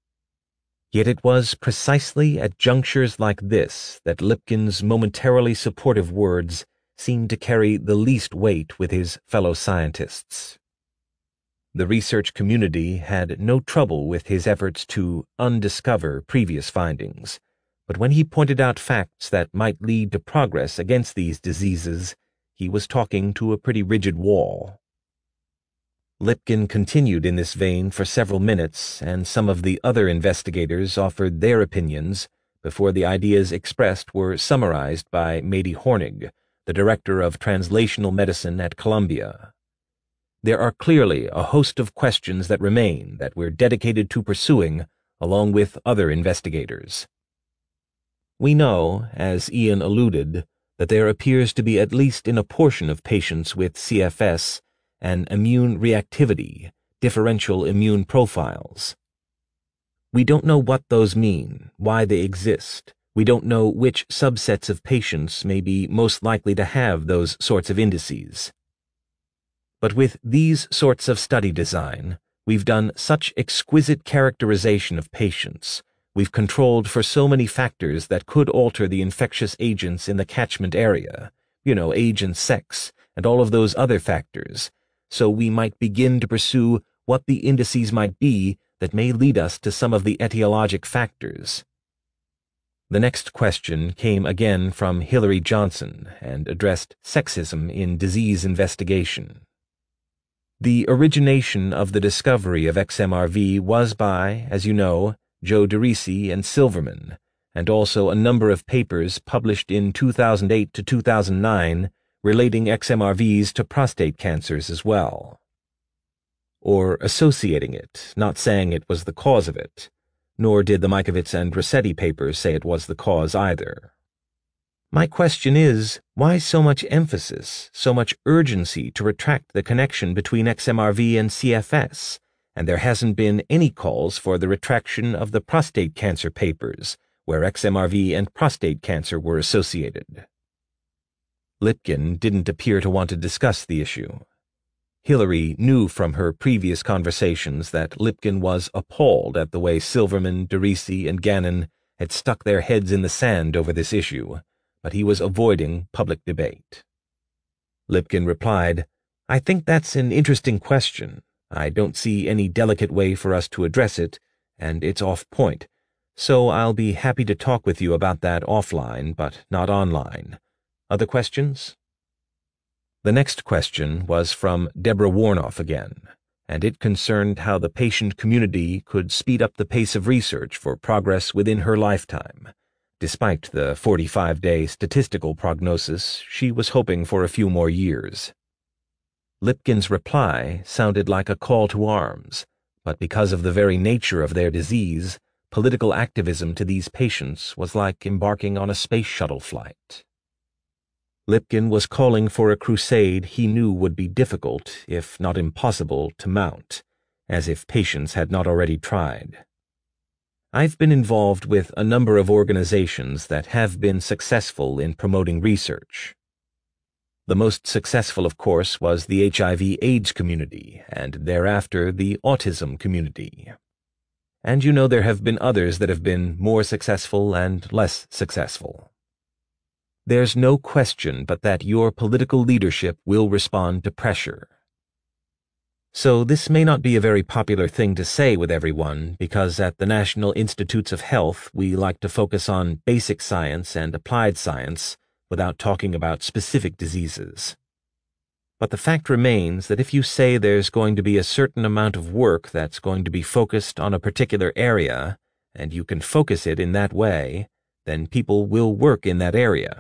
Yet it was precisely at junctures like this that Lipkin's momentarily supportive words seemed to carry the least weight with his fellow scientists. The research community had no trouble with his efforts to undiscover previous findings, but when he pointed out facts that might lead to progress against these diseases, he was talking to a pretty rigid wall. Lipkin continued in this vein for several minutes, and some of the other investigators offered their opinions before the ideas expressed were summarized by Mady Hornig, the director of translational medicine at Columbia. There are clearly a host of questions that remain that we're dedicated to pursuing along with other investigators. We know, as Ian alluded, that there appears to be, at least in a portion of patients with CFS, an immune reactivity, differential immune profiles. We don't know what those mean, why they exist. We don't know which subsets of patients may be most likely to have those sorts of indices. But with these sorts of study design, we've done such exquisite characterization of patients. We've controlled for so many factors that could alter the infectious agents in the catchment area, age and sex, and all of those other factors, so we might begin to pursue what the indices might be that may lead us to some of the etiologic factors. The next question came again from Hillary Johnson and addressed sexism in disease investigation. The origination of the discovery of XMRV was by, as you know, Joe DeRisi and Silverman, and also a number of papers published in 2008 to 2009 relating XMRVs to prostate cancers as well. Or associating it, not saying it was the cause of it, nor did the Mikovits and Rossetti papers say it was the cause either. My question is, why so much emphasis, so much urgency to retract the connection between XMRV and CFS, and there hasn't been any calls for the retraction of the prostate cancer papers, where XMRV and prostate cancer were associated? Lipkin didn't appear to want to discuss the issue. Hillary knew from her previous conversations that Lipkin was appalled at the way Silverman, DeRisi, and Gannon had stuck their heads in the sand over this issue, but he was avoiding public debate. Lipkin replied, "I think that's an interesting question. I don't see any delicate way for us to address it, and it's off point, so I'll be happy to talk with you about that offline, but not online. Other questions?" The next question was from Deborah Warnoff again, and it concerned how the patient community could speed up the pace of research for progress within her lifetime. Despite the 45-day statistical prognosis, she was hoping for a few more years. Lipkin's reply sounded like a call to arms, but because of the very nature of their disease, political activism to these patients was like embarking on a space shuttle flight. Lipkin was calling for a crusade he knew would be difficult, if not impossible, to mount, as if patients had not already tried. I've been involved with a number of organizations that have been successful in promoting research. The most successful, of course, was the HIV/AIDS community, and thereafter the autism community. And you know there have been others that have been more successful and less successful. There's no question but that your political leadership will respond to pressure. So this may not be a very popular thing to say with everyone, because at the National Institutes of Health we like to focus on basic science and applied science without talking about specific diseases. But the fact remains that if you say there's going to be a certain amount of work that's going to be focused on a particular area, and you can focus it in that way, then people will work in that area.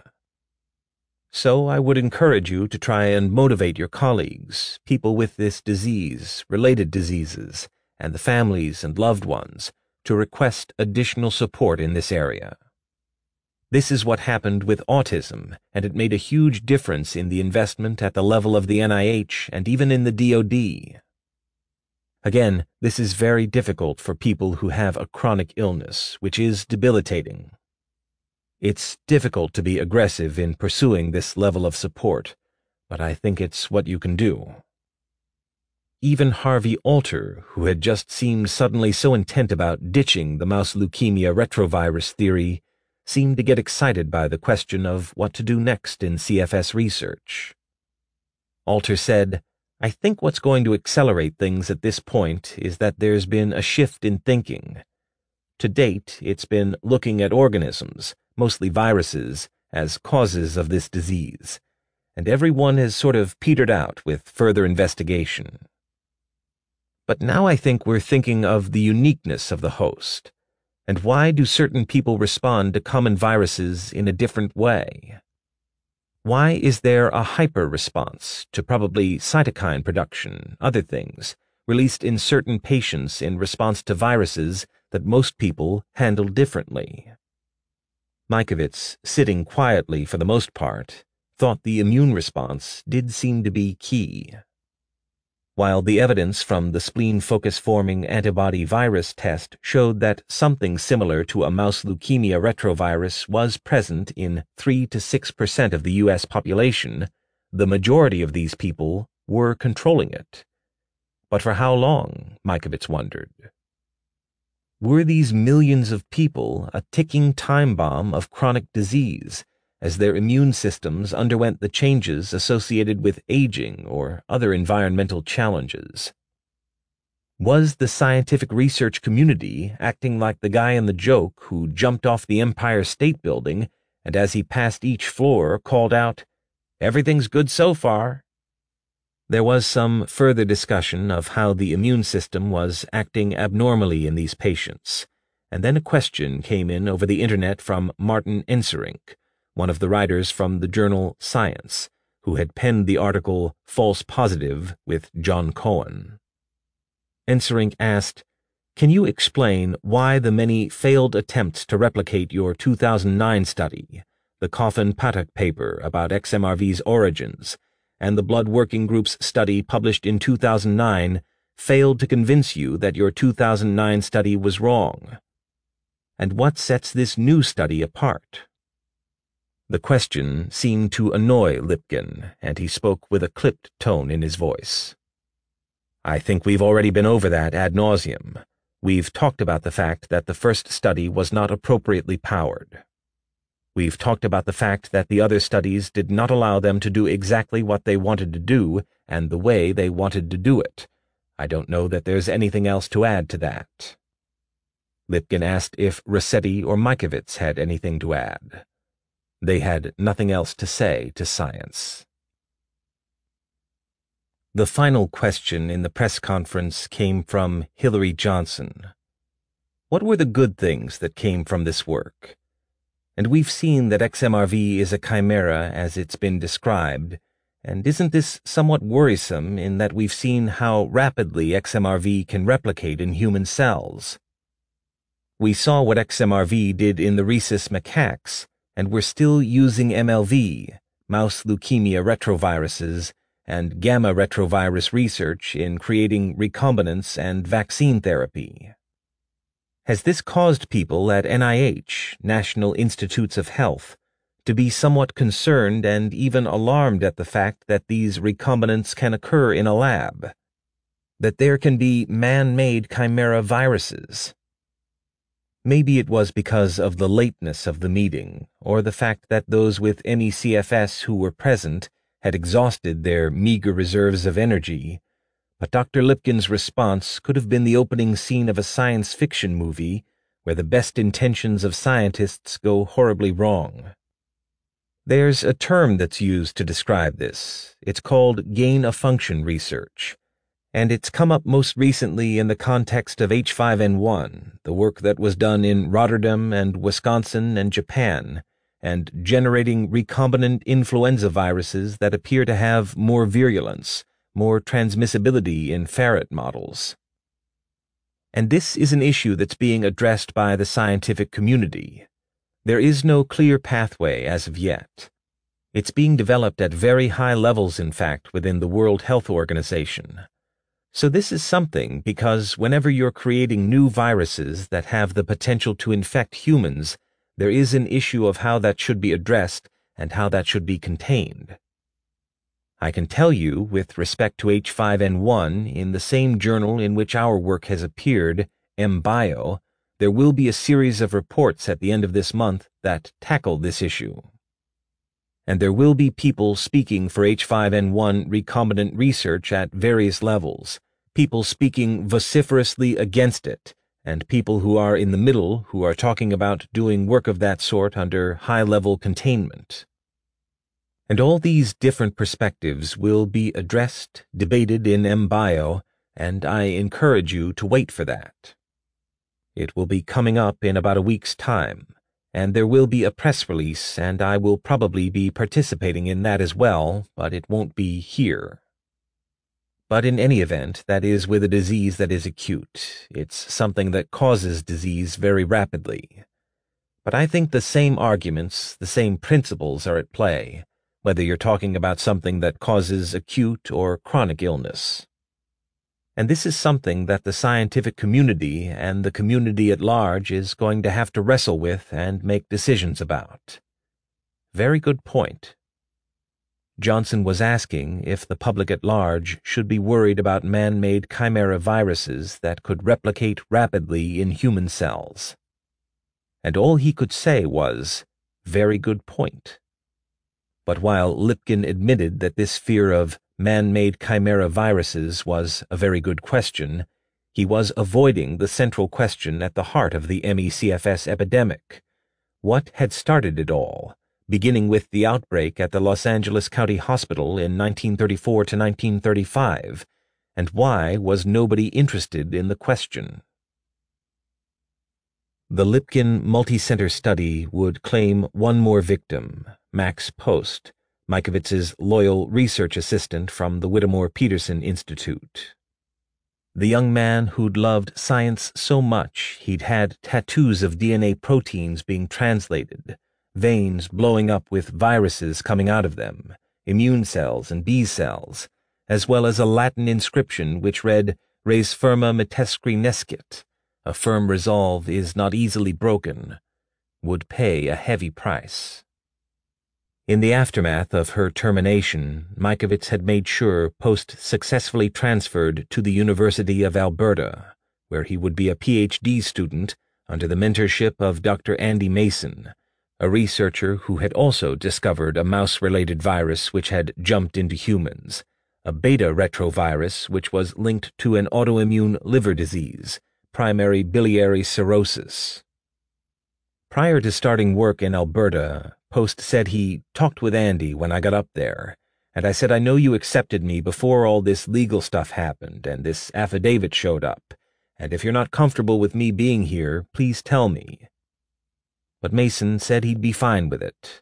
So I would encourage you to try and motivate your colleagues, people with this disease, related diseases, and the families and loved ones, to request additional support in this area. This is what happened with autism, and it made a huge difference in the investment at the level of the NIH and even in the DoD. Again, this is very difficult for people who have a chronic illness, which is debilitating. It's difficult to be aggressive in pursuing this level of support, but I think it's what you can do. Even Harvey Alter, who had just seemed suddenly so intent about ditching the mouse leukemia retrovirus theory, seemed to get excited by the question of what to do next in CFS research. Alter said, "I think what's going to accelerate things at this point is that there's been a shift in thinking. To date, it's been looking at organisms, mostly viruses, as causes of this disease, and everyone has sort of petered out with further investigation. But now I think we're thinking of the uniqueness of the host, and why do certain people respond to common viruses in a different way? Why is there a hyper-response to probably cytokine production, other things, released in certain patients in response to viruses that most people handle differently?" Mikovits, sitting quietly for the most part, thought the immune response did seem to be key. While the evidence from the spleen-focus-forming antibody virus test showed that something similar to a mouse leukemia retrovirus was present in 3 to 6% of the U.S. population, the majority of these people were controlling it. But for how long, Mikovits wondered. Were these millions of people a ticking time bomb of chronic disease, as their immune systems underwent the changes associated with aging or other environmental challenges? Was the scientific research community acting like the guy in the joke who jumped off the Empire State Building and as he passed each floor called out, "Everything's good so far"? There was some further discussion of how the immune system was acting abnormally in these patients, and then a question came in over the internet from Martin Enserink, one of the writers from the journal Science, who had penned the article False Positive with John Cohen. Enserink asked, "Can you explain why the many failed attempts to replicate your 2009 study, the Coffin Pathak paper about XMRV's origins, and the Blood Working Group's study published in 2009 failed to convince you that your 2009 study was wrong? And what sets this new study apart? The question seemed to annoy Lipkin, and he spoke with a clipped tone in his voice. I think we've already been over that ad nauseum. We've talked about the fact that the first study was not appropriately powered. We've talked about the fact that the other studies did not allow them to do exactly what they wanted to do and the way they wanted to do it. I don't know that there's anything else to add to that. Lipkin asked if Rossetti or Mikovits had anything to add. They had nothing else to say to science. The final question in the press conference came from Hillary Johnson. What were the good things that came from this work? And we've seen that XMRV is a chimera as it's been described, and isn't this somewhat worrisome in that we've seen how rapidly XMRV can replicate in human cells? We saw what XMRV did in the rhesus macaques, and we're still using MLV, mouse leukemia retroviruses, and gamma retrovirus research in creating recombinants and vaccine therapy. Has this caused people at NIH, National Institutes of Health, to be somewhat concerned and even alarmed at the fact that these recombinants can occur in a lab? That there can be man-made chimera viruses? Maybe it was because of the lateness of the meeting, or the fact that those with ME/CFS who were present had exhausted their meager reserves of energy, but Dr. Lipkin's response could have been the opening scene of a science fiction movie where the best intentions of scientists go horribly wrong. There's a term that's used to describe this. It's called gain-of-function research, and it's come up most recently in the context of H5N1, the work that was done in Rotterdam and Wisconsin and Japan, and generating recombinant influenza viruses that appear to have more virulence, more transmissibility in ferret models. And this is an issue that's being addressed by the scientific community. There is no clear pathway as of yet. It's being developed at very high levels, in fact, within the World Health Organization. So this is something because whenever you're creating new viruses that have the potential to infect humans, there is an issue of how that should be addressed and how that should be contained. I can tell you, with respect to H5N1, in the same journal in which our work has appeared, MBio, there will be a series of reports at the end of this month that tackle this issue. And there will be people speaking for H5N1 recombinant research at various levels, people speaking vociferously against it, and people who are in the middle who are talking about doing work of that sort under high-level containment. And all these different perspectives will be addressed, debated in MBio, and I encourage you to wait for that. It will be coming up in about a week's time, and there will be a press release, and I will probably be participating in that as well, but it won't be here. But in any event, that is with a disease that is acute. It's something that causes disease very rapidly. But I think the same arguments, the same principles are at play, whether you're talking about something that causes acute or chronic illness. And this is something that the scientific community and the community at large is going to have to wrestle with and make decisions about. Very good point. Johnson was asking if the public at large should be worried about man-made chimera viruses that could replicate rapidly in human cells. And all he could say was, very good point. But while Lipkin admitted that this fear of man-made chimera viruses was a very good question, he was avoiding the central question at the heart of the ME/CFS epidemic. What had started it all, beginning with the outbreak at the Los Angeles County Hospital in 1934 to 1935, and why was nobody interested in the question? The Lipkin multi-center study would claim one more victim, Max Post, Mikovits's loyal research assistant from the Whittemore Peterson Institute. The young man who'd loved science so much he'd had tattoos of DNA proteins being translated, veins blowing up with viruses coming out of them, immune cells and B cells, as well as a Latin inscription which read, Res firma metescri nescit, a firm resolve is not easily broken, would pay a heavy price. In the aftermath of her termination, Mikovits had made sure Post successfully transferred to the University of Alberta, where he would be a PhD student under the mentorship of Dr. Andy Mason, a researcher who had also discovered a mouse-related virus which had jumped into humans, a beta retrovirus which was linked to an autoimmune liver disease, primary biliary cirrhosis. Prior to starting work in Alberta, Post said he talked with Andy when I got up there, and I said I know you accepted me before all this legal stuff happened and this affidavit showed up, and if you're not comfortable with me being here, please tell me. But Mason said he'd be fine with it.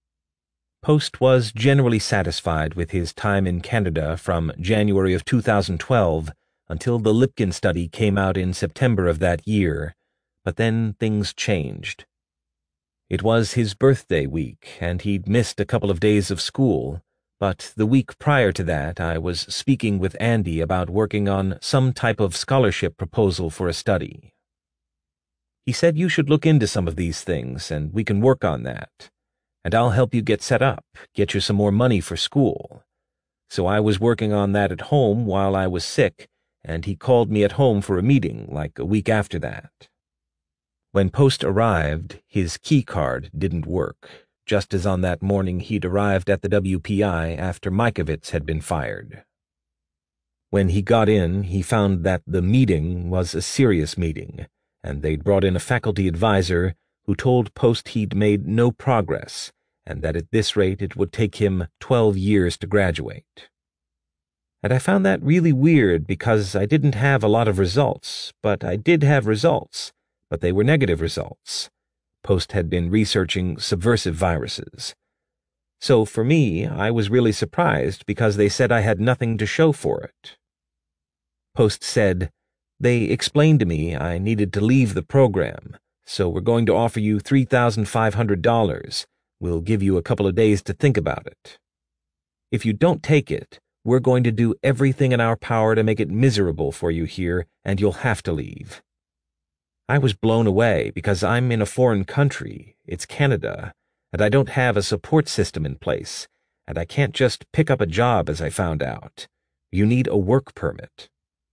Post was generally satisfied with his time in Canada from January of 2012 until the Lipkin study came out in September of that year, but then things changed. It was his birthday week, and he'd missed a couple of days of school, but the week prior to that I was speaking with Andy about working on some type of scholarship proposal for a study. He said you should look into some of these things, and we can work on that. And I'll help you get set up, get you some more money for school. So I was working on that at home while I was sick, and he called me at home for a meeting like a week after that. When Post arrived, his key card didn't work, just as on that morning he'd arrived at the WPI after Mikovits had been fired. When he got in, he found that the meeting was a serious meeting, and they'd brought in a faculty advisor who told Post he'd made no progress, and that at this rate it would take him 12 years to graduate. And I found that really weird because I didn't have a lot of results, but I did have results, but they were negative results. Post had been researching subversive viruses. So for me, I was really surprised because they said I had nothing to show for it. Post said, they explained to me I needed to leave the program, so we're going to offer you $3,500. We'll give you a couple of days to think about it. If you don't take it, we're going to do everything in our power to make it miserable for you here, and you'll have to leave. I was blown away because I'm in a foreign country, it's Canada, and I don't have a support system in place, and I can't just pick up a job as I found out. You need a work permit.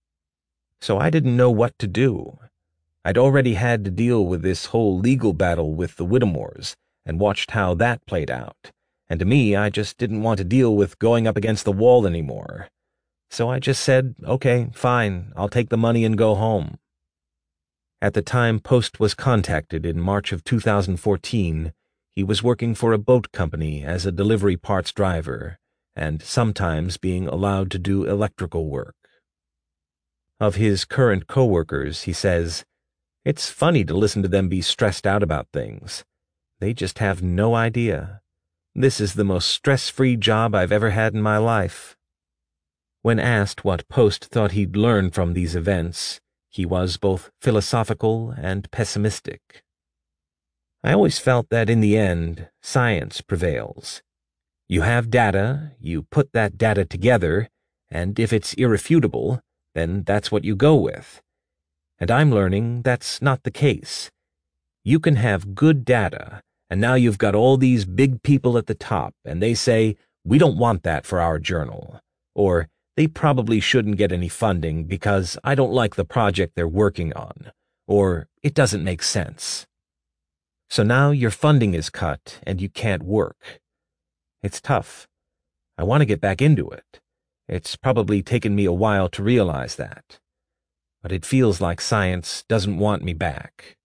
So I didn't know what to do. I'd already had to deal with this whole legal battle with the Whittemores, and watched how that played out, and to me I just didn't want to deal with going up against the wall anymore. So I just said, okay, fine, I'll take the money and go home. At the time Post was contacted in March of 2014, he was working for a boat company as a delivery parts driver, and sometimes being allowed to do electrical work. Of his current co-workers, he says, it's funny to listen to them be stressed out about things. They just have no idea. This is the most stress-free job I've ever had in my life. When asked what Post thought he'd learn from these events, he was both philosophical and pessimistic. I always felt that in the end, science prevails. You have data, you put that data together, and if it's irrefutable, then that's what you go with. And I'm learning that's not the case. You can have good data, and now you've got all these big people at the top, and they say, we don't want that for our journal, or they probably shouldn't get any funding because I don't like the project they're working on, or it doesn't make sense. So now your funding is cut and you can't work. It's tough. I want to get back into it. It's probably taken me a while to realize that. But it feels like science doesn't want me back.